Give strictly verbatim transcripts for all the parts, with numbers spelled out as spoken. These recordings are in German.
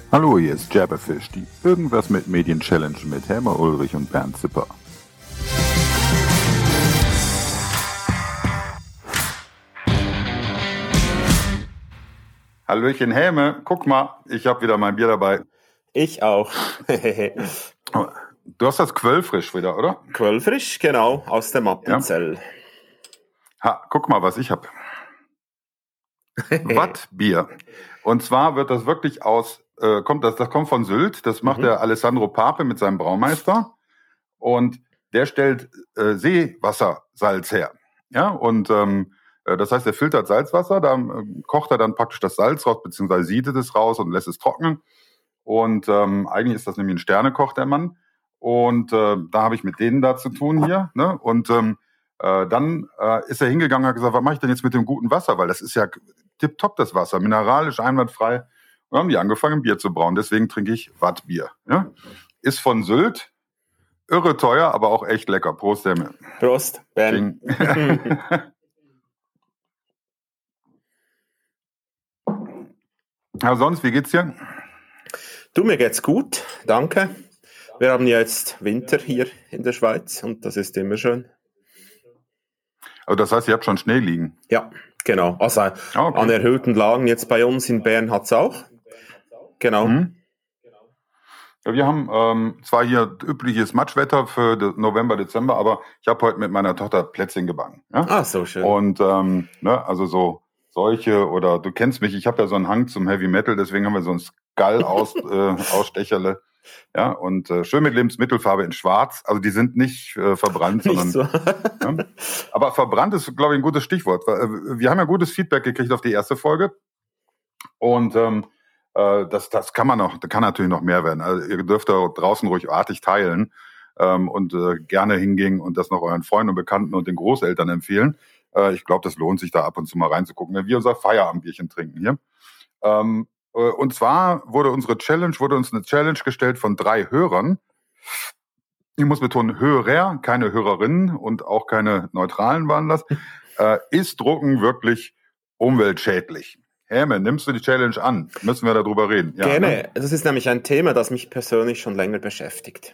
Hallo, hier ist Jabberfish, die Irgendwas mit Medien Challenge mit Helmer Ulrich und Bernd Zipper. Hallöchen Helme, guck mal, ich habe wieder mein Bier dabei. Ich auch. Du hast das Quellfrisch wieder, oder? Quellfrisch, genau, aus dem Appenzell. Ja. Ha, guck mal, was ich habe. Wattbier. Und zwar wird das wirklich aus, äh, kommt das, das kommt von Sylt, das macht mhm. der Alessandro Pape mit seinem Braumeister. Und der stellt äh, Seewassersalz her. Ja, und ähm, das heißt, er filtert Salzwasser, da äh, kocht er dann praktisch das Salz raus, beziehungsweise siedet es raus und lässt es trocknen. Und ähm, eigentlich ist das nämlich ein Sternekoch, der Mann. Und äh, da habe ich mit denen da zu tun hier. Ne? Und ähm, äh, dann äh, ist er hingegangen und hat gesagt, was mache ich denn jetzt mit dem guten Wasser? Weil das ist ja tipptopp, das Wasser, mineralisch, einwandfrei. Und dann haben die angefangen, Bier zu brauen. Deswegen trinke ich Wattbier. Ja? Ist von Sylt. Irre teuer, aber auch echt lecker. Prost, Demme. Prost, Ben. Ja, sonst, wie geht's dir? Du, mir geht's gut, danke. Wir haben jetzt Winter hier in der Schweiz und das ist immer schön. Also das heißt, ihr habt schon Schnee liegen? Ja, genau. Also okay. An erhöhten Lagen jetzt bei uns in Bern hat's auch. Genau. Mhm. Ja, wir haben ähm, zwar hier übliches Matschwetter für November, Dezember, aber ich habe heute mit meiner Tochter Plätzchen gebacken. Ja? Ah, so schön. Und ähm, ne, also so solche oder du kennst mich, ich habe ja so einen Hang zum Heavy Metal, deswegen haben wir so ein Skull aus äh, Ausstecherle. Ja, und äh, schön mit Lebensmittelfarbe in Schwarz. Also die sind nicht äh, verbrannt, nicht sondern. So. Ja. Aber verbrannt ist, glaube ich, ein gutes Stichwort. Wir haben ja gutes Feedback gekriegt auf die erste Folge. Und ähm, Das, das kann man noch, das kann natürlich noch mehr werden. Also ihr dürft da draußen ruhig artig teilen ähm, und äh, gerne hingehen und das noch euren Freunden und Bekannten und den Großeltern empfehlen. Äh, ich glaube, das lohnt sich da ab und zu mal reinzugucken, wenn wir unser Feierabendbierchen trinken hier. Ähm, äh, und zwar wurde unsere Challenge, wurde uns eine Challenge gestellt von drei Hörern. Ich muss betonen, Hörer, keine Hörerinnen und auch keine Neutralen waren das. Äh, ist Drucken wirklich umweltschädlich? Helme, nimmst du die Challenge an? Müssen wir darüber reden? Ja, gerne. Ne? Das ist nämlich ein Thema, das mich persönlich schon länger beschäftigt.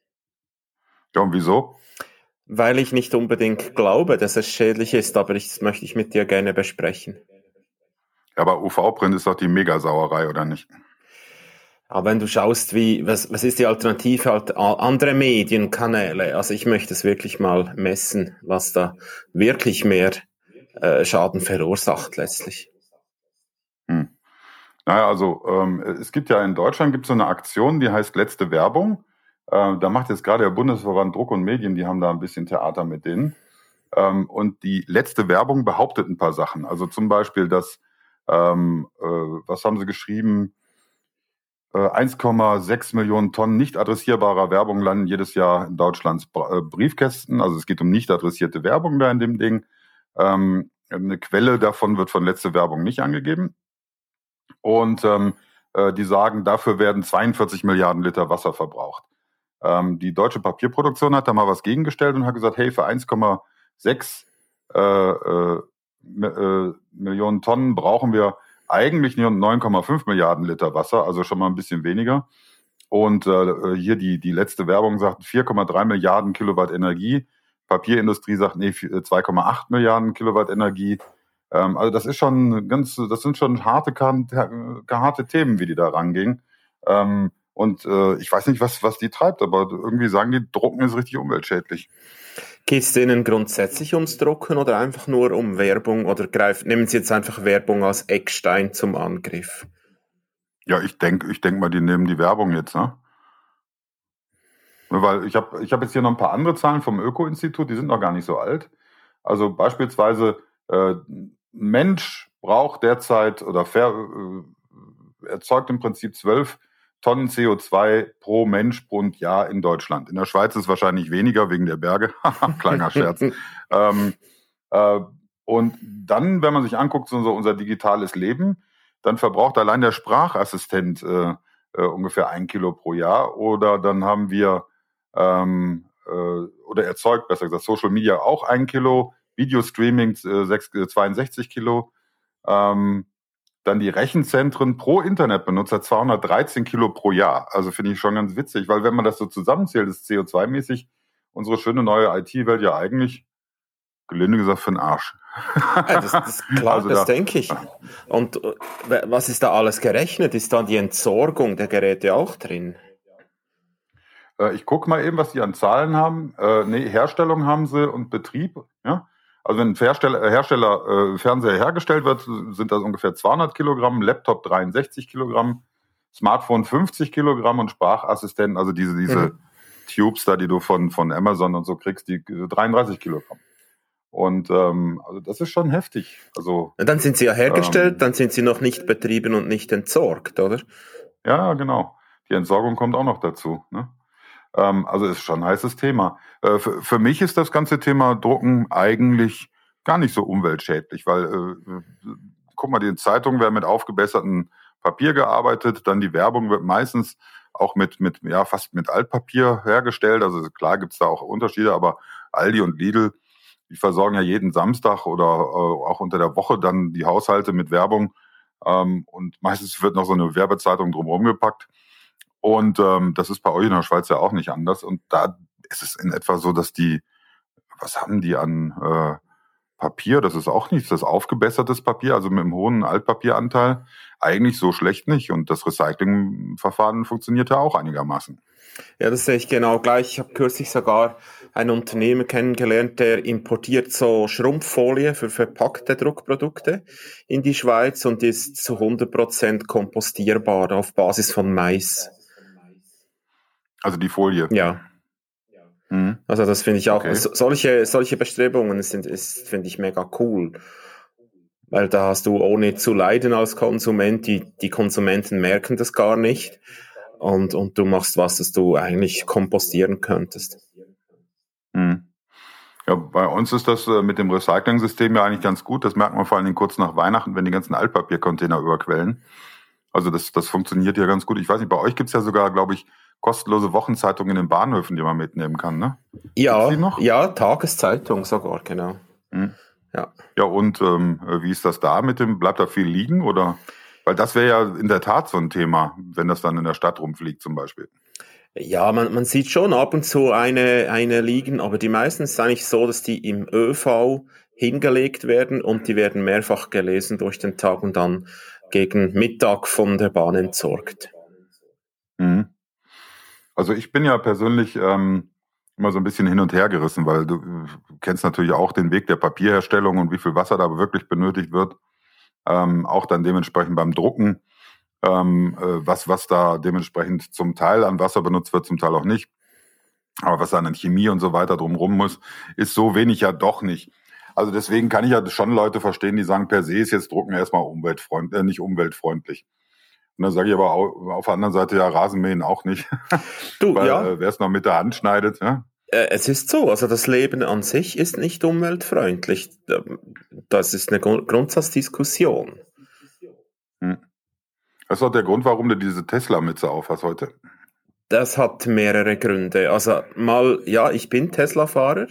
Ja, und wieso? Weil ich nicht unbedingt glaube, dass es schädlich ist, aber ich, das möchte ich mit dir gerne besprechen. Ja, aber U V-Print ist doch die Megasauerei, oder nicht? Aber wenn du schaust, wie, was, was ist die Alternative, halt andere Medienkanäle, also ich möchte es wirklich mal messen, was da wirklich mehr äh, Schaden verursacht letztlich. Hm. Naja, also ähm, es gibt ja in Deutschland gibt es so eine Aktion, die heißt Letzte Werbung. Äh, da macht jetzt gerade der Bundesverband Druck und Medien, die haben da ein bisschen Theater mit denen. Ähm, und die letzte Werbung behauptet ein paar Sachen. Also zum Beispiel, dass, ähm, äh, was haben sie geschrieben, äh, eins Komma sechs Millionen Tonnen nicht adressierbarer Werbung landen jedes Jahr in Deutschlands Br- äh, Briefkästen. Also es geht um nicht adressierte Werbung da in dem Ding. Ähm, eine Quelle davon wird von letzte Werbung nicht angegeben. Und ähm, äh, die sagen, dafür werden zweiundvierzig Milliarden Liter Wasser verbraucht. Ähm, die deutsche Papierproduktion hat da mal was gegengestellt und hat gesagt, hey, für eins Komma sechs äh, äh, äh, Millionen Tonnen brauchen wir eigentlich nur neun Komma fünf Milliarden Liter Wasser, also schon mal ein bisschen weniger. Und äh, hier die, die letzte Werbung sagt vier Komma drei Milliarden Kilowatt Energie. Papierindustrie sagt, nee, zwei Komma acht Milliarden Kilowatt Energie. Also das ist schon ganz, das sind schon harte, harte Themen, wie die da rangehen. Und äh, ich weiß nicht, was, was die treibt, aber irgendwie sagen die, Drucken ist richtig umweltschädlich. Geht es denen grundsätzlich ums Drucken oder einfach nur um Werbung oder greifen, nehmen sie jetzt einfach Werbung als Eckstein zum Angriff? Ja, ich denke, ich denk mal, die nehmen die Werbung jetzt, ne? Weil ich habe ich hab jetzt hier noch ein paar andere Zahlen vom Öko-Institut, die sind noch gar nicht so alt. Also beispielsweise äh, Mensch braucht derzeit oder ver, äh, erzeugt im Prinzip zwölf Tonnen C O zwei pro Mensch und Jahr in Deutschland. In der Schweiz ist es wahrscheinlich weniger wegen der Berge. Kleiner Scherz. ähm, äh, und dann, wenn man sich anguckt, so unser digitales Leben, dann verbraucht allein der Sprachassistent äh, äh, ungefähr ein Kilo pro Jahr. Oder dann haben wir, ähm, äh, oder erzeugt, besser gesagt, Social Media auch ein Kilo, Videostreaming äh, zweiundsechzig Kilo. Ähm, Dann die Rechenzentren pro Internetbenutzer zweihundertdreizehn Kilo pro Jahr. Also finde ich schon ganz witzig, weil wenn man das so zusammenzählt, ist C O zwei mäßig unsere schöne neue I T-Welt ja eigentlich, gelinde gesagt, für den Arsch. Ja, das, das klar, Also das da- denke ich. Und äh, was ist da alles gerechnet? Ist da die Entsorgung der Geräte auch drin? Äh, ich gucke mal eben, was die an Zahlen haben. Äh, nee, Herstellung haben sie und Betrieb. Ja? Also wenn ein Hersteller, äh, Hersteller äh, Fernseher hergestellt wird, sind das ungefähr zweihundert Kilogramm, Laptop dreiundsechzig Kilogramm, Smartphone fünfzig Kilogramm und Sprachassistenten, also diese, diese Mhm. Tubes da, die du von, von Amazon und so kriegst, die äh, dreiunddreißig Kilogramm. Und ähm, also das ist schon heftig. Also Und dann sind sie ja hergestellt, Ähm, dann sind sie noch nicht betrieben und nicht entsorgt, oder? ja, genau. Die Entsorgung kommt auch noch dazu. Ne? Ähm, also ist schon ein heißes Thema. Äh, für, für mich ist das ganze Thema Drucken eigentlich gar nicht so umweltschädlich, weil äh, guck mal, die Zeitungen werden mit aufgebessertem Papier gearbeitet, dann die Werbung wird meistens auch mit, mit ja, fast mit Altpapier hergestellt. Also klar gibt's da auch Unterschiede, aber Aldi und Lidl, die versorgen ja jeden Samstag oder äh, auch unter der Woche dann die Haushalte mit Werbung. Ähm, und meistens wird noch so eine Werbezeitung drumherum gepackt. Und ähm, das ist bei euch in der Schweiz ja auch nicht anders. Und da ist es in etwa so, dass die, was haben die an äh, Papier? Das ist auch nichts, das ist aufgebessertes Papier, also mit einem hohen Altpapieranteil, eigentlich so schlecht nicht. Und das Recyclingverfahren funktioniert ja auch einigermaßen. Ja, das sehe ich genau gleich. Ich habe kürzlich sogar einen Unternehmer kennengelernt, der importiert so Schrumpffolie für verpackte Druckprodukte in die Schweiz und ist zu hundert Prozent kompostierbar auf Basis von Mais. Also die Folie. Ja, Mhm. also das finde ich auch, Okay. so, solche, solche Bestrebungen sind, ist, finde ich mega cool. Weil da hast du ohne zu leiden als Konsument, die, die Konsumenten merken das gar nicht. Und, und du machst was, das du eigentlich kompostieren könntest. Mhm. Ja, bei uns ist das äh, mit dem Recycling-System ja eigentlich ganz gut. Das merkt man vor allen Dingen kurz nach Weihnachten, wenn die ganzen Altpapiercontainer überquellen. Also das, das funktioniert ja ganz gut. Ich weiß nicht, bei euch gibt's ja sogar, glaube ich, kostenlose Wochenzeitungen in den Bahnhöfen, die man mitnehmen kann, ne? Gibt's die Ja, noch? ja, Tageszeitung sogar, genau. Mhm. Ja. Ja, und ähm, wie ist das da mit dem, bleibt da viel liegen oder? Weil das wäre ja in der Tat so ein Thema, wenn das dann in der Stadt rumfliegt zum Beispiel. Ja, man, man sieht schon ab und zu eine, eine liegen, aber die meisten ist eigentlich so, dass die im Ö V hingelegt werden und die werden mehrfach gelesen durch den Tag und dann gegen Mittag von der Bahn entsorgt. Mhm. Also ich bin ja persönlich ähm, immer so ein bisschen hin und her gerissen, weil du äh, kennst natürlich auch den Weg der Papierherstellung und wie viel Wasser da wirklich benötigt wird. Ähm, auch dann dementsprechend beim Drucken, ähm, äh, was, was da dementsprechend zum Teil an Wasser benutzt wird, zum Teil auch nicht. Aber was dann an Chemie und so weiter drumherum muss, ist so wenig ja doch nicht. Also deswegen kann ich ja schon Leute verstehen, die sagen, per se ist jetzt Drucken erstmal umweltfreundlich, äh, nicht umweltfreundlich. Und dann sage ich aber auch, auf der anderen Seite ja Rasenmähen auch nicht. Du, Weil ja, äh, wer es noch mit der Hand schneidet, ja? äh, es ist so, also das Leben an sich ist nicht umweltfreundlich. Das ist eine Grund- Grundsatzdiskussion. Hm. Das ist auch der Grund, warum du diese Tesla-Mütze aufhast heute. Das hat mehrere Gründe. Also mal, ja, ich bin Tesla-Fahrer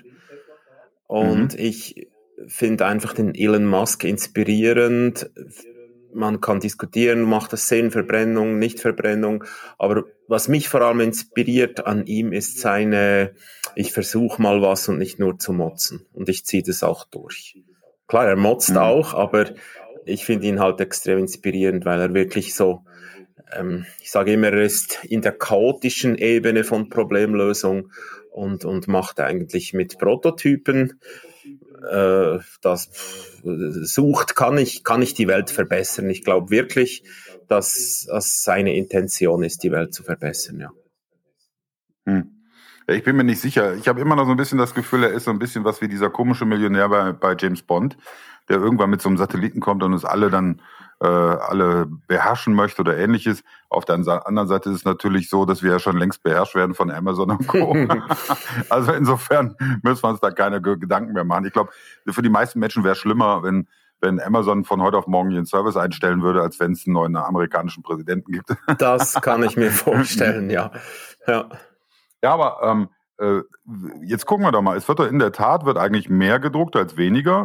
und Mhm. ich finde einfach den Elon Musk inspirierend. Man kann diskutieren, macht das Sinn, Verbrennung, Nicht-Verbrennung. Aber was mich vor allem inspiriert an ihm ist seine, ich versuche mal was und nicht nur zu motzen. Und ich ziehe das auch durch. Klar, er motzt Mhm. auch, aber ich finde ihn halt extrem inspirierend, weil er wirklich so, ähm, ich sage immer, er ist in der chaotischen Ebene von Problemlösung und, und macht eigentlich mit Prototypen, äh, das sucht, kann ich, kann ich die Welt verbessern. Ich glaube wirklich, dass, dass seine Intention ist, die Welt zu verbessern, ja. Hm. Ja, ich bin mir nicht sicher. Ich habe immer noch so ein bisschen das Gefühl, er ist so ein bisschen was wie dieser komische Millionär bei, bei James Bond, der irgendwann mit so einem Satelliten kommt und uns alle dann äh, alle beherrschen möchte oder ähnliches. Auf der anderen Seite ist es natürlich so, dass wir ja schon längst beherrscht werden von Amazon und Co. Also insofern müssen wir uns da keine Gedanken mehr machen. Ich glaube, für die meisten Menschen wäre es schlimmer, wenn wenn Amazon von heute auf morgen ihren Service einstellen würde, als wenn es einen neuen amerikanischen Präsidenten gibt. Das kann ich mir vorstellen, ja. Ja. Ja, aber ähm, äh, jetzt gucken wir doch mal. Es wird doch in der Tat wird eigentlich mehr gedruckt als weniger.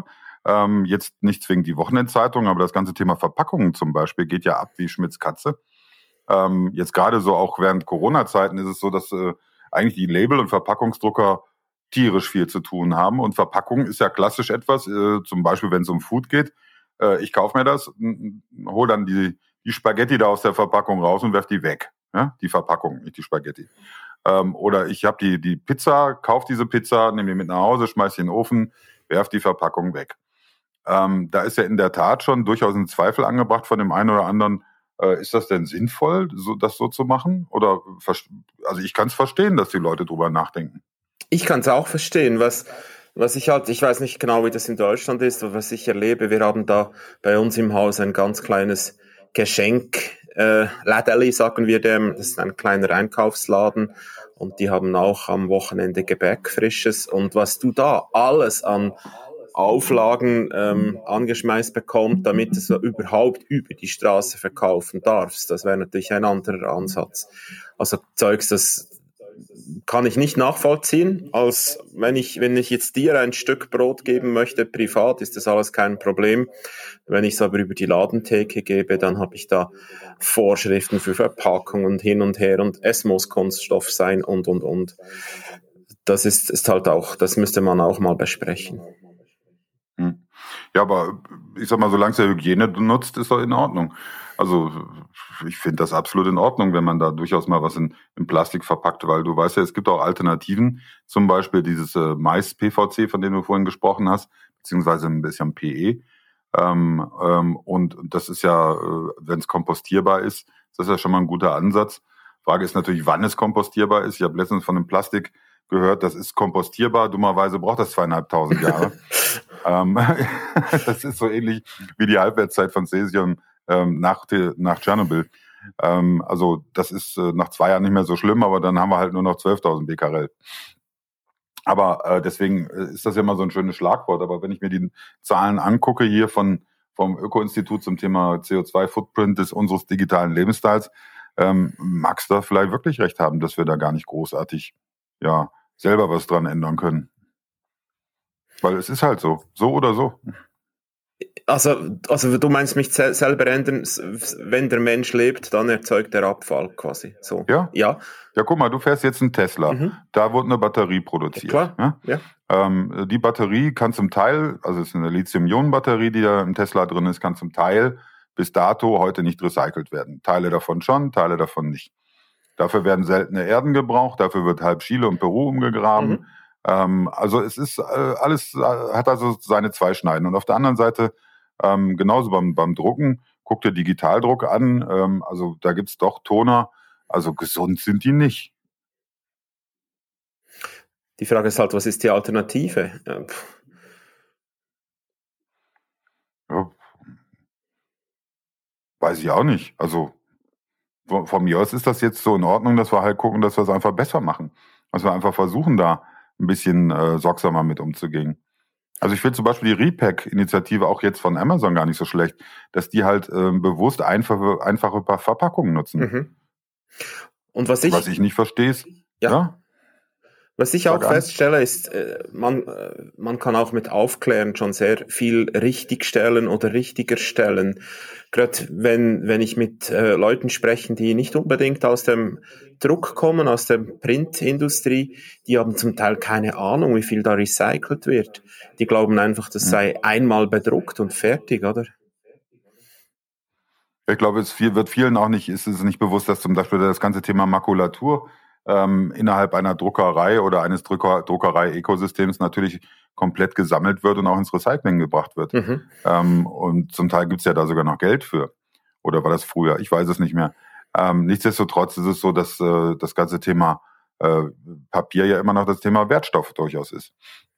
Ähm, jetzt nicht zwingend die Wochenendzeitung, aber das ganze Thema Verpackungen zum Beispiel geht ja ab wie Schmitz Katze. Ähm, jetzt gerade so auch während Corona-Zeiten ist es so, dass äh, eigentlich die Label- und Verpackungsdrucker tierisch viel zu tun haben. Und Verpackung ist ja klassisch etwas, äh, zum Beispiel wenn es um Food geht. Äh, ich kaufe mir das, hole dann die, die Spaghetti da aus der Verpackung raus und werf die weg. Ja? Die Verpackung, nicht die Spaghetti. Ähm, oder ich habe die, die Pizza, kaufe diese Pizza, nehme die mit nach Hause, schmeiß die in den Ofen, werf die Verpackung weg. Ähm, da ist ja in der Tat schon durchaus ein Zweifel angebracht von dem einen oder anderen. Äh, ist das denn sinnvoll, so, das so zu machen? Oder also ich kann es verstehen, dass die Leute drüber nachdenken. Ich kann es auch verstehen, was, was ich halt, ich weiß nicht genau, wie das in Deutschland ist, aber was ich erlebe, wir haben da bei uns im Haus ein ganz kleines Geschenk, äh, Lädeli, sagen wir dem, das ist ein kleiner Einkaufsladen und die haben auch am Wochenende Gebäck frisches und was du da alles an Auflagen ähm, angeschmeißt bekommt, damit du es überhaupt über die Straße verkaufen darfst, das wäre natürlich ein anderer Ansatz. Also Zeugs, das kann ich nicht nachvollziehen, als wenn ich, wenn ich jetzt dir ein Stück Brot geben möchte, privat, ist das alles kein Problem. Wenn ich es aber über die Ladentheke gebe, dann habe ich da Vorschriften für Verpackung und hin und her und es muss Kunststoff sein und, und, und. Das ist, ist halt auch, das müsste man auch mal besprechen. Hm. Ja, aber ich sag mal, solange es der Hygiene nutzt, ist doch in Ordnung. Also ich finde das absolut in Ordnung, wenn man da durchaus mal was in, in Plastik verpackt, weil du weißt ja, es gibt auch Alternativen, zum Beispiel dieses äh, Mais-P V C, von dem du vorhin gesprochen hast, beziehungsweise ein bisschen P E. Ähm, ähm, und das ist ja, äh, wenn es kompostierbar ist, das ist ja schon mal ein guter Ansatz. Frage ist natürlich, wann es kompostierbar ist. Ich habe letztens von einem Plastik gehört, das ist kompostierbar. Dummerweise braucht das zweieinhalbtausend Jahre. ähm, das ist so ähnlich wie die Halbwertszeit von Cäsium ähm, nach, nach Tschernobyl. Ähm, also das ist äh, nach zwei Jahren nicht mehr so schlimm, aber dann haben wir halt nur noch zwölftausend Becquerel. Aber äh, deswegen ist das ja immer so ein schönes Schlagwort. Aber wenn ich mir die Zahlen angucke hier von vom Öko-Institut zum Thema C O zwei Footprint des unseres digitalen Lebensstyles, ähm, magst du da vielleicht wirklich recht haben, dass wir da gar nicht großartig ja selber was dran ändern können. Weil es ist halt so, so oder so. Also, also du meinst mich selber ändern, wenn der Mensch lebt, dann erzeugt er Abfall quasi. So. Ja. Ja. Ja, guck mal, du fährst jetzt einen Tesla. Mhm. Da wurde eine Batterie produziert. Ja, klar. Ja? Ja. Ähm, die Batterie kann zum Teil, also es ist eine Lithium-Ionen-Batterie, die da im Tesla drin ist, kann zum Teil bis dato heute nicht recycelt werden. Teile davon schon, Teile davon nicht. Dafür werden seltene Erden gebraucht, dafür wird halb Chile und Peru umgegraben. Mhm. Ähm, also es ist äh, alles, äh, hat also seine zwei Schneiden. Und auf der anderen Seite, ähm, genauso beim, beim Drucken, guck dir Digitaldruck an, ähm, also da gibt's doch Toner, also gesund sind die nicht. Die Frage ist halt, was ist die Alternative? Ja, ja, weiß ich auch nicht. Also von, von mir aus ist das jetzt so in Ordnung, dass wir halt gucken, dass wir es einfach besser machen. Dass wir einfach versuchen, da ein bisschen äh, sorgsamer mit umzugehen. Also ich finde zum Beispiel die Repack-Initiative auch jetzt von Amazon gar nicht so schlecht, dass die halt ähm, bewusst einfache, einfache Verpackungen nutzen. Mhm. Und was ich, was ich nicht verstehe ist, ja, ja was ich auch feststelle, ist, man, man kann auch mit Aufklären schon sehr viel richtigstellen oder richtiger stellen. Gerade wenn, wenn ich mit äh, Leuten spreche, die nicht unbedingt aus dem Druck kommen, aus der Printindustrie, die haben zum Teil keine Ahnung, wie viel da recycelt wird. Die glauben einfach, das sei einmal bedruckt und fertig, oder? Ich glaube, es wird vielen auch nicht, ist es nicht bewusst, dass zum Beispiel das ganze Thema Makulatur ähm, innerhalb einer Druckerei oder eines Drucker, Druckerei-Ökosystems natürlich komplett gesammelt wird und auch ins Recycling gebracht wird. Mhm. Ähm, und zum Teil gibt's ja da sogar noch Geld für. Oder war das früher? Ich weiß es nicht mehr. Ähm, nichtsdestotrotz ist es so, dass äh, das ganze Thema äh, Papier ja immer noch das Thema Wertstoff durchaus ist.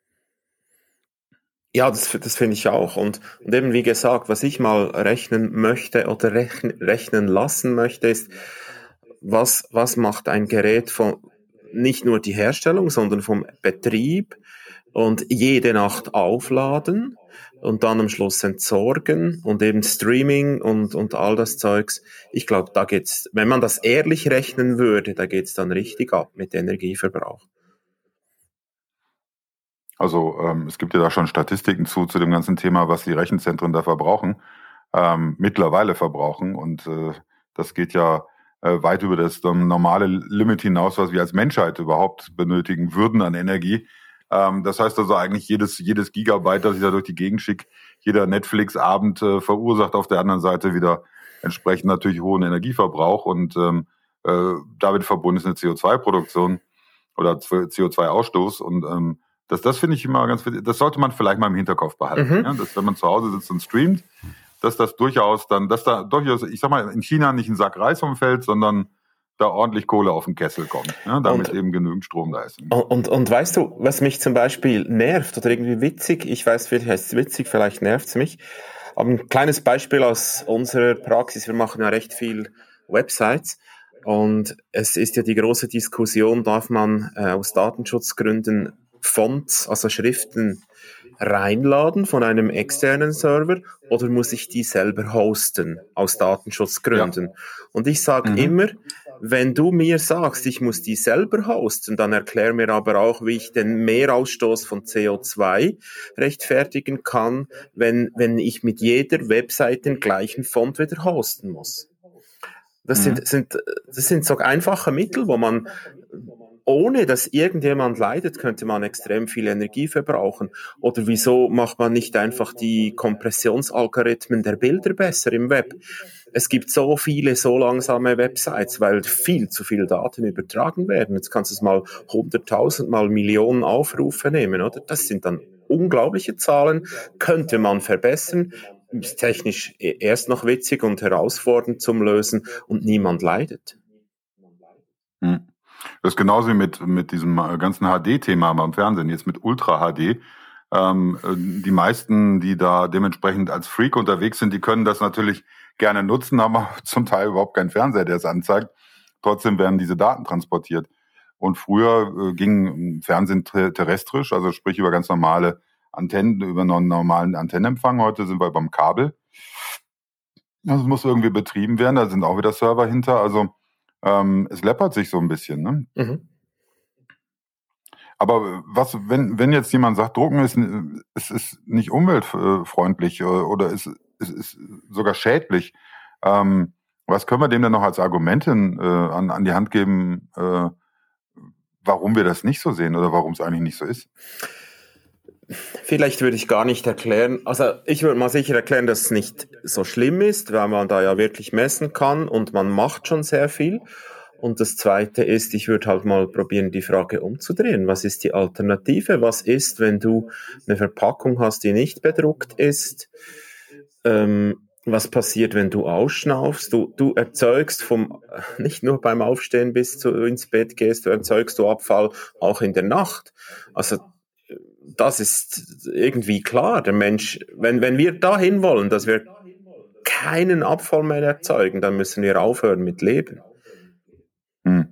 Ja, das, das finde ich auch. Und, und eben wie gesagt, was ich mal rechnen möchte oder rechnen, rechnen lassen möchte, ist, was, was macht ein Gerät von nicht nur die Herstellung, sondern vom Betrieb und jede Nacht aufladen und dann am Schluss entsorgen und eben Streaming und, und all das Zeugs. Ich glaube, da geht's, wenn man das ehrlich rechnen würde, da geht's dann richtig ab mit Energieverbrauch. Also ähm, es gibt ja da schon Statistiken zu, zu dem ganzen Thema, was die Rechenzentren da verbrauchen, ähm, mittlerweile verbrauchen. Und äh, das geht ja äh, weit über das ähm, normale Limit hinaus, was wir als Menschheit überhaupt benötigen würden an Energie. Ähm, das heißt also eigentlich jedes, jedes Gigabyte, das ich da durch die Gegend schicke, jeder Netflix-Abend äh, verursacht auf der anderen Seite wieder entsprechend natürlich hohen Energieverbrauch. Und ähm, äh, damit verbunden ist eine C O zwei Produktion oder C O zwei Ausstoß. Und ähm, das, das finde ich immer ganz, das sollte man vielleicht mal im Hinterkopf behalten. Mhm. Ja? Dass wenn man zu Hause sitzt und streamt, dass das durchaus dann, dass da durchaus, ich sag mal, in China nicht ein Sack Reis umfällt, sondern da ordentlich Kohle auf den Kessel kommt, ja, damit und, eben genügend Strom da ist. Und, und, und weißt du, was mich zum Beispiel nervt oder irgendwie witzig, ich weiß, vielleicht heißt es witzig, vielleicht nervt es mich, aber ein kleines Beispiel aus unserer Praxis, wir machen ja recht viel Websites und es ist ja die große Diskussion, darf man äh, aus Datenschutzgründen Fonts, also Schriften reinladen von einem externen Server oder muss ich die selber hosten aus Datenschutzgründen? Ja. Und ich sage mhm. immer, wenn du mir sagst, ich muss die selber hosten, dann erklär mir aber auch, wie ich den Mehrausstoß von C O zwei rechtfertigen kann, wenn, wenn ich mit jeder Website den gleichen Font wieder hosten muss. Das mhm. sind, sind, das sind so einfache Mittel, wo man ohne dass irgendjemand leidet, könnte man extrem viel Energie verbrauchen. Oder wieso macht man nicht einfach die Kompressionsalgorithmen der Bilder besser im Web? Es gibt so viele, so langsame Websites, weil viel zu viele Daten übertragen werden. Jetzt kannst du es mal hunderttausend, mal Millionen Aufrufe nehmen, oder? Das sind dann unglaubliche Zahlen, könnte man verbessern. Ist technisch erst noch witzig und herausfordernd zum Lösen und niemand leidet. Hm. Das ist genauso wie mit, mit diesem ganzen H D-Thema beim Fernsehen, jetzt mit Ultra H D. Ähm, die meisten, die da dementsprechend als Freak unterwegs sind, die können das natürlich gerne nutzen, haben aber zum Teil überhaupt keinen Fernseher, der es anzeigt. Trotzdem werden diese Daten transportiert. Und früher äh, ging Fernsehen terrestrisch, also sprich über ganz normale Antennen, über einen normalen Antennenempfang. Heute sind wir beim Kabel. Das muss irgendwie betrieben werden, da sind auch wieder Server hinter, also Ähm, es läppert sich so ein bisschen, ne? Mhm. Aber was, wenn, wenn jetzt jemand sagt, Drucken ist, es ist nicht umweltfreundlich oder ist, ist, ist sogar schädlich, ähm, was können wir dem denn noch als Argumente äh, an, an die Hand geben, äh, warum wir das nicht so sehen oder warum es eigentlich nicht so ist? Vielleicht würde ich gar nicht erklären, also ich würde mal sicher erklären, dass es nicht so schlimm ist, weil man da ja wirklich messen kann und man macht schon sehr viel. Und das Zweite ist, ich würde halt mal probieren, die Frage umzudrehen. Was ist die Alternative? Was ist, wenn du eine Verpackung hast, die nicht bedruckt ist? Ähm, was passiert, wenn du ausschnaufst? Du, du erzeugst vom, nicht nur beim Aufstehen bis du ins Bett gehst, du erzeugst du Abfall auch in der Nacht. Also das ist irgendwie klar. Der Mensch, wenn, wenn wir dahin wollen, dass wir keinen Abfall mehr erzeugen, dann müssen wir aufhören mit Leben. Hm.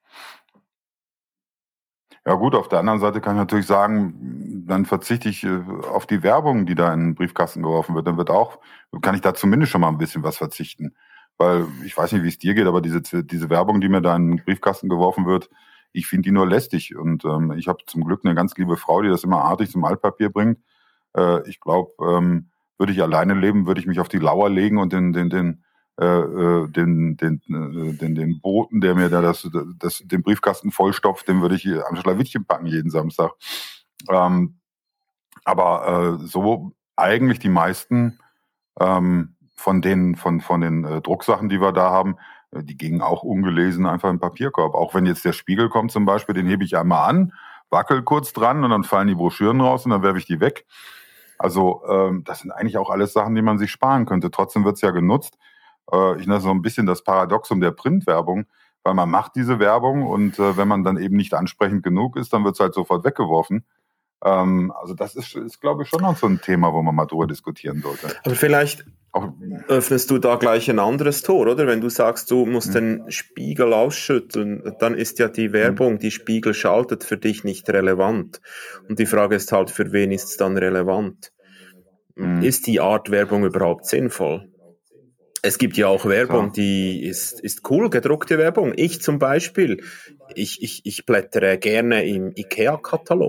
Ja gut, auf der anderen Seite kann ich natürlich sagen, dann verzichte ich auf die Werbung, die da in den Briefkasten geworfen wird. Dann wird auch, kann ich da zumindest schon mal ein bisschen was verzichten. Weil ich weiß nicht, wie es dir geht, aber diese, diese Werbung, die mir da in den Briefkasten geworfen wird, ich finde die nur lästig. Und ähm, ich habe zum Glück eine ganz liebe Frau, die das immer artig zum Altpapier bringt. Äh, ich glaube, ähm, würde ich alleine leben, würde ich mich auf die Lauer legen und den, den, den, äh, den, den, den, den, den Boten, der mir da das, das, den Briefkasten vollstopft, den würde ich am Schlawittchen packen jeden Samstag. Ähm, aber äh, so eigentlich die meisten ähm, von den, von, von den äh, Drucksachen, die wir da haben, die gingen auch ungelesen einfach im Papierkorb. Auch wenn jetzt der Spiegel kommt zum Beispiel, den hebe ich einmal an, wackel kurz dran und dann fallen die Broschüren raus und dann werfe ich die weg. Also ähm, das sind eigentlich auch alles Sachen, die man sich sparen könnte. Trotzdem wird es ja genutzt. Äh, ich nenne so ein bisschen das Paradoxum der Printwerbung, weil man macht diese Werbung und äh, wenn man dann eben nicht ansprechend genug ist, dann wird es halt sofort weggeworfen. Ähm, also das ist, ist, glaube ich, schon noch so ein Thema, wo man mal drüber diskutieren sollte. Aber vielleicht auch öffnest du da gleich ein anderes Tor, oder? Wenn du sagst, du musst mhm. den Spiegel ausschütteln, dann ist ja die Werbung, mhm. die Spiegel schaltet, für dich nicht relevant. Und die Frage ist halt, für wen ist es dann relevant? Mhm. Ist die Art Werbung überhaupt sinnvoll? Es gibt ja auch Werbung, die ist, ist cool, gedruckte Werbung. Ich zum Beispiel, ich, ich, ich blättere gerne im IKEA-Katalog.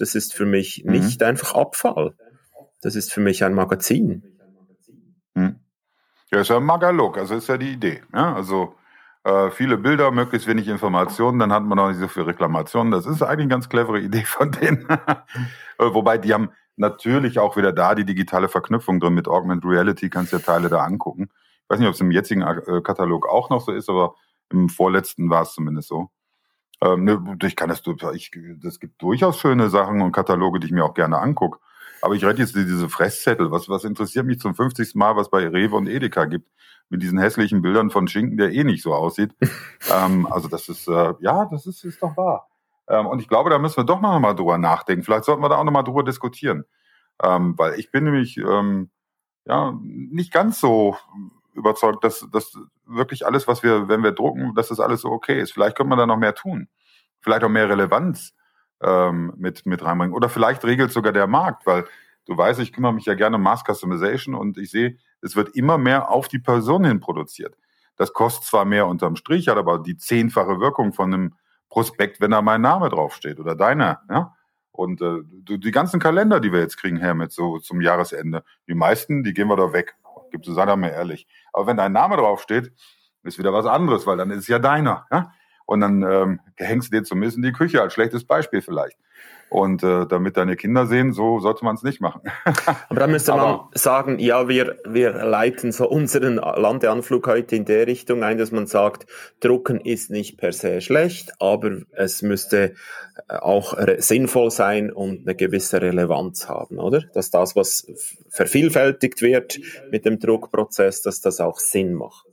Das ist für mich Mhm. nicht einfach Abfall. Das ist für mich ein Magazin. Mhm. Ja, ist ja ein Magalog, also ist ja die Idee. Ja? Also äh, viele Bilder, möglichst wenig Informationen, dann hat man noch nicht so viel Reklamationen. Das ist eigentlich eine ganz clevere Idee von denen. Wobei die haben natürlich auch wieder da die digitale Verknüpfung drin mit Augmented Reality, kannst ja Teile da angucken. Ich weiß nicht, ob es im jetzigen äh, Katalog auch noch so ist, aber im vorletzten war es zumindest so. Ähm, ne, ich kann das, ich, das gibt durchaus schöne Sachen und Kataloge, die ich mir auch gerne angucke. Aber ich rede jetzt diese Fresszettel. Was, was interessiert mich zum fünfzigsten Mal, was bei Rewe und Edeka gibt? Mit diesen hässlichen Bildern von Schinken, der eh nicht so aussieht. ähm, also das ist, äh, ja, das ist, ist doch wahr. Ähm, und ich glaube, da müssen wir doch noch mal drüber nachdenken. Vielleicht sollten wir da auch noch mal drüber diskutieren. Ähm, weil ich bin nämlich, ähm, ja, nicht ganz so überzeugt, dass, dass wirklich alles, was wir, wenn wir drucken, dass das alles so okay ist. Vielleicht könnte man da noch mehr tun. Vielleicht auch mehr Relevanz ähm, mit, mit reinbringen. Oder vielleicht regelt sogar der Markt, weil du weißt, ich kümmere mich ja gerne um Mass Customization und ich sehe, es wird immer mehr auf die Person hin produziert. Das kostet zwar mehr unterm Strich, hat aber die zehnfache Wirkung von einem Prospekt, wenn da mein Name draufsteht oder deiner, ja. Und äh, die ganzen Kalender, die wir jetzt kriegen, Hermit, so zum Jahresende, die meisten, die gehen wir doch weg. Gibt es, sei da mal ehrlich. Aber wenn dein Name draufsteht, ist wieder was anderes, weil dann ist es ja deiner. Ja? Und dann ähm, hängst du dir zumindest in die Küche als schlechtes Beispiel vielleicht. Und äh, damit deine Kinder sehen, so sollte man es nicht machen. Aber da müsste man Aber, sagen, ja, wir, wir leiten so unseren Landeanflug heute in der Richtung ein, dass man sagt, Drucken ist nicht per se schlecht, aber es müsste auch re- sinnvoll sein und eine gewisse Relevanz haben, oder? Dass das, was vervielfältigt wird mit dem Druckprozess, dass das auch Sinn macht.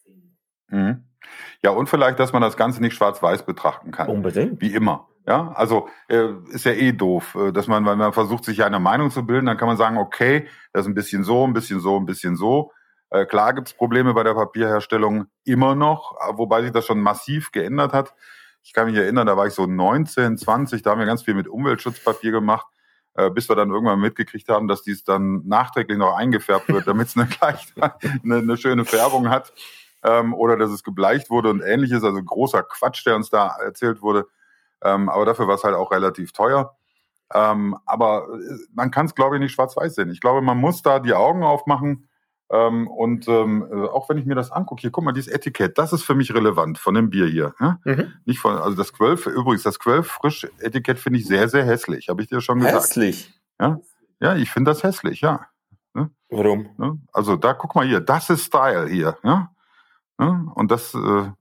Mhm. Ja, und vielleicht, dass man das Ganze nicht schwarz-weiß betrachten kann. Unbedingt. Wie immer. Ja, also äh, ist ja eh doof, äh, dass man, wenn man versucht, sich eine Meinung zu bilden, dann kann man sagen, okay, das ist ein bisschen so, ein bisschen so, ein bisschen so. Äh, klar gibt's Probleme bei der Papierherstellung immer noch, wobei sich das schon massiv geändert hat. Ich kann mich erinnern, da war ich so neunzehn, zwanzig, da haben wir ganz viel mit Umweltschutzpapier gemacht, äh, bis wir dann irgendwann mitgekriegt haben, dass dies dann nachträglich noch eingefärbt wird, damit es eine, gleich, eine, eine schöne Färbung hat. Ähm, oder dass es gebleicht wurde und ähnliches, also großer Quatsch, der uns da erzählt wurde. Ähm, aber dafür war es halt auch relativ teuer. Ähm, aber man kann es, glaube ich, nicht schwarz-weiß sehen. Ich glaube, man muss da die Augen aufmachen. Ähm, und ähm, auch wenn ich mir das angucke, hier, guck mal, dieses Etikett, das ist für mich relevant von dem Bier hier. Ja? Mhm. Nicht von, also das zwölf, übrigens, das zwölf frisch Etikett finde ich sehr, sehr hässlich, habe ich dir schon gesagt. Hässlich? Ja, ja, ich finde das hässlich, ja. Ne? Warum? Ne? Also da, guck mal hier, das ist Style hier. Ja? Ne? Und das äh,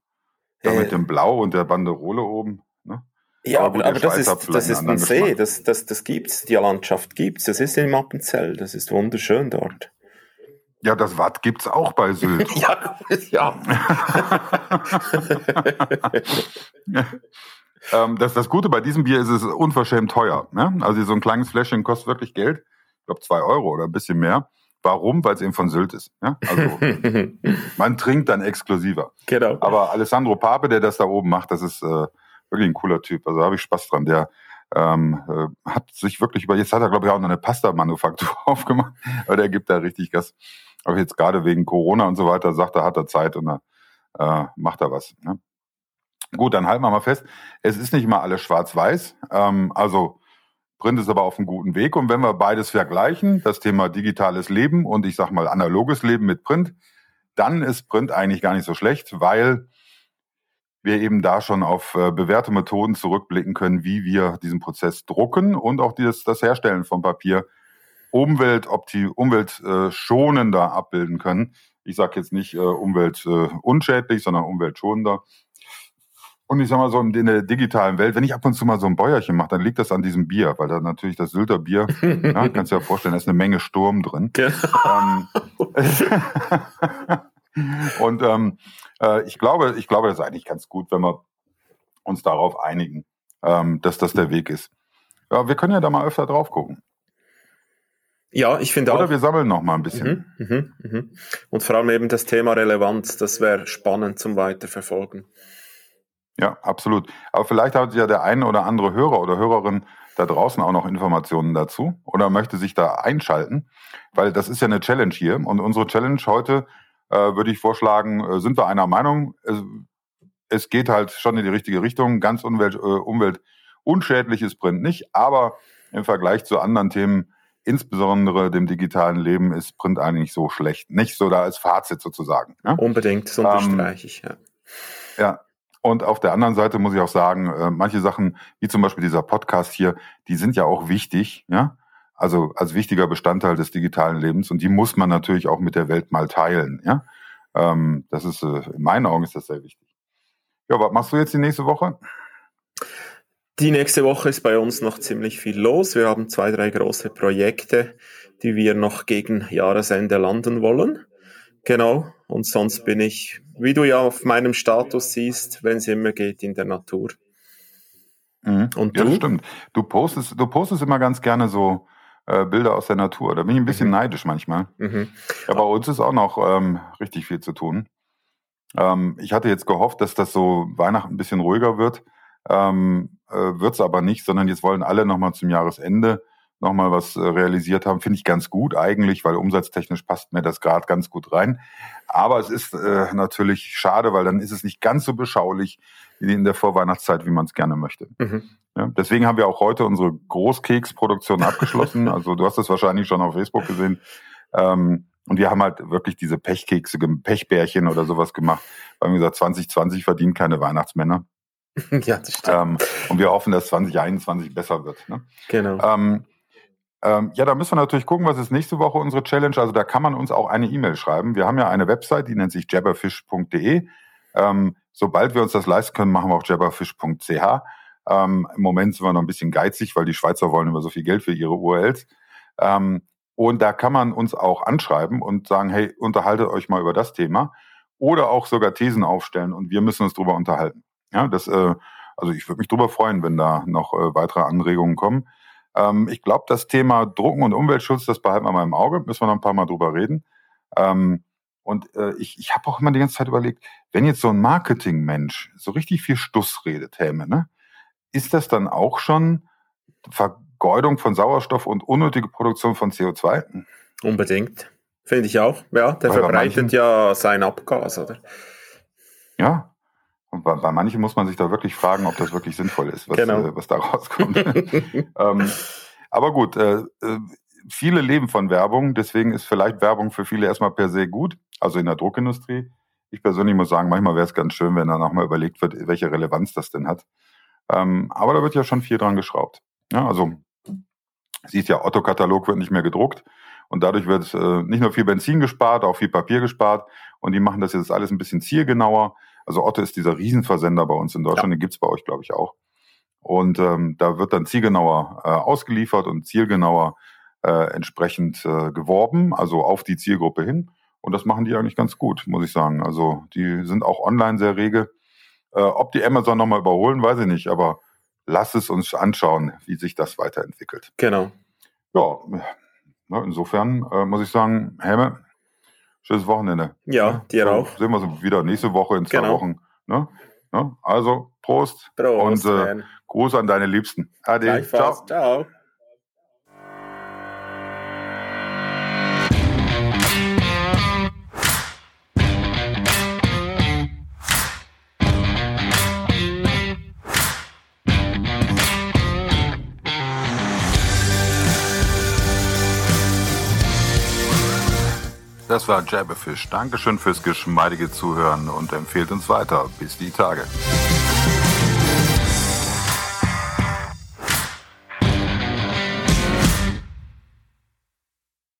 da Äh. mit dem Blau und der Banderole oben. Ne? Ja, aber, gut, aber, aber das Schweiz hat ist, vielleicht das ist einen ein anderen See, Geschmack. das, das, das gibt's, die Landschaft gibt's, das ist in Appenzell, das ist wunderschön dort. Ja, das Watt gibt's auch bei Sylt. ja, ja. ähm, das, das Gute bei diesem Bier ist, es ist unverschämt teuer. Ne? Also so ein kleines Fläschchen kostet wirklich Geld. Ich glaube zwei Euro oder ein bisschen mehr. Warum? Weil es eben von Sylt ist. Ja? Also man trinkt dann exklusiver. Genau. Aber Alessandro Pape, der das da oben macht, das ist äh, wirklich ein cooler Typ. Also da habe ich Spaß dran. Der ähm, äh, hat sich wirklich über, jetzt hat er glaube ich auch noch eine Pasta-Manufaktur aufgemacht, aber der gibt da richtig Gas. Aber jetzt gerade wegen Corona und so weiter, sagt er, hat er Zeit und dann äh, macht er was. Ne? Gut, dann halten wir mal fest, es ist nicht mal alles schwarz-weiß. Ähm, also Print ist aber auf einem guten Weg. Und wenn wir beides vergleichen, das Thema digitales Leben und ich sag mal analoges Leben mit Print, dann ist Print eigentlich gar nicht so schlecht, weil wir eben da schon auf äh, bewährte Methoden zurückblicken können, wie wir diesen Prozess drucken und auch dieses, das Herstellen von Papier Umwelt, opti, umweltschonender äh, abbilden können. Ich sage jetzt nicht äh, umweltunschädlich, äh, sondern umweltschonender. Und ich sag mal so, in der digitalen Welt, wenn ich ab und zu mal so ein Bäuerchen mache, dann liegt das an diesem Bier, weil da natürlich das Sylter Bier, ja, kannst du dir ja vorstellen, da ist eine Menge Sturm drin. ähm, und ähm, äh, ich glaube, ich glaube, das ist eigentlich ganz gut, wenn wir uns darauf einigen, ähm, dass das der Weg ist. Ja, wir können ja da mal öfter drauf gucken. Ja, ich finde auch. Oder wir sammeln noch mal ein bisschen. Mhm, mhm, mhm. Und vor allem eben das Thema Relevanz, das wäre spannend zum Weiterverfolgen. Ja, absolut. Aber vielleicht hat ja der eine oder andere Hörer oder Hörerin da draußen auch noch Informationen dazu oder möchte sich da einschalten, weil das ist ja eine Challenge hier. Und unsere Challenge heute äh, würde ich vorschlagen, äh, sind wir einer Meinung, es, es geht halt schon in die richtige Richtung, ganz umwelt, äh, umweltunschädlich ist Print nicht, aber im Vergleich zu anderen Themen, insbesondere dem digitalen Leben, ist Print eigentlich so schlecht. Nicht so da als Fazit sozusagen. Ja? Unbedingt, das unterstreiche ich. Ja. Ja, und auf der anderen Seite muss ich auch sagen, äh, manche Sachen, wie zum Beispiel dieser Podcast hier, die sind ja auch wichtig, ja, also als wichtiger Bestandteil des digitalen Lebens, und die muss man natürlich auch mit der Welt mal teilen, ja. Ähm, das ist, äh, in meinen Augen ist das sehr wichtig. Ja, was machst du jetzt die nächste Woche? Die nächste Woche ist bei uns noch ziemlich viel los. Wir haben zwei, drei große Projekte, die wir noch gegen Jahresende landen wollen. Genau. Und sonst bin ich, wie du ja auf meinem Status siehst, wenn es immer geht, in der Natur. Mhm. Und du? Ja, das stimmt. Du postest, du postest immer ganz gerne so äh, Bilder aus der Natur. Da bin ich ein bisschen mhm. neidisch manchmal. Mhm. Ja, bei uns ist auch noch ähm, richtig viel zu tun. Ähm, ich hatte jetzt gehofft, dass das so Weihnachten ein bisschen ruhiger wird. Ähm, äh, wird es aber nicht, sondern jetzt wollen alle nochmal zum Jahresende nochmal was äh, realisiert haben. Finde ich ganz gut eigentlich, weil umsatztechnisch passt mir das gerade ganz gut rein. Aber es ist äh, natürlich schade, weil dann ist es nicht ganz so beschaulich wie in der Vorweihnachtszeit, wie man es gerne möchte. Mhm. Ja, deswegen haben wir auch heute unsere Großkeksproduktion abgeschlossen. Also du hast das wahrscheinlich schon auf Facebook gesehen. Ähm, und wir haben halt wirklich diese Pechkekse, Pechbärchen oder sowas gemacht. Weil wir gesagt, zwanzig zwanzig verdienen keine Weihnachtsmänner. Ja, das stimmt. Ähm, und wir hoffen, dass zwanzig einundzwanzig besser wird. Ne? Genau. Ähm, ähm, ja, da müssen wir natürlich gucken, was ist nächste Woche unsere Challenge. Also da kann man uns auch eine E-Mail schreiben. Wir haben ja eine Website, die nennt sich jabberfish punkt de. Ähm, sobald wir uns das leisten können, machen wir auch jabberfish punkt c h. Ähm, Im Moment sind wir noch ein bisschen geizig, weil die Schweizer wollen immer so viel Geld für ihre U R Ls. Ähm, und da kann man uns auch anschreiben und sagen, hey, unterhaltet euch mal über das Thema. Oder auch sogar Thesen aufstellen und wir müssen uns drüber unterhalten. Ja, das, äh, also ich würde mich drüber freuen, wenn da noch äh, weitere Anregungen kommen. Ähm, ich glaube, das Thema Drucken und Umweltschutz, das behalten wir mal im Auge, müssen wir noch ein paar Mal drüber reden. Ähm, und äh, ich, ich habe auch immer die ganze Zeit überlegt, wenn jetzt so ein Marketingmensch so richtig viel Stuss redet, Helme, ne, ist das dann auch schon Vergeudung von Sauerstoff und unnötige Produktion von C O zwei? Unbedingt, finde ich auch. Ja, der Weil verbreitet manchen, ja sein Abgas, oder? Ja. Und bei, bei manchen muss man sich da wirklich fragen, ob das wirklich sinnvoll ist, was, genau. äh, was da rauskommt. ähm, aber gut, äh, äh, viele leben von Werbung, deswegen ist vielleicht Werbung für viele erstmal per se gut, also in der Druckindustrie. Ich persönlich muss sagen, manchmal wäre es ganz schön, wenn da nochmal überlegt wird, welche Relevanz das denn hat. Ähm, aber da wird ja schon viel dran geschraubt. Ja, also siehst ja, Otto-Katalog wird nicht mehr gedruckt und dadurch wird äh, nicht nur viel Benzin gespart, auch viel Papier gespart und die machen das jetzt alles ein bisschen zielgenauer. Also Otto ist dieser Riesenversender bei uns in Deutschland, ja. Den gibt's bei euch, glaube ich, auch. Und ähm, da wird dann zielgenauer äh, ausgeliefert und zielgenauer äh, entsprechend äh, geworben, also auf die Zielgruppe hin. Und das machen die eigentlich ganz gut, muss ich sagen. Also die sind auch online sehr rege. Äh, ob die Amazon nochmal überholen, weiß ich nicht, aber lass es uns anschauen, wie sich das weiterentwickelt. Genau. Ja, insofern äh, muss ich sagen, Helme, schönes Wochenende. Ja, dir so, auch. Sehen wir uns wieder nächste Woche in zwei genau. Wochen. Ne? Ne? Also, Prost, Prost und äh, Gruß an deine Liebsten. Ade. Ciao. Ciao. Das war Jabberfish. Dankeschön fürs geschmeidige Zuhören und empfehlt uns weiter. Bis die Tage.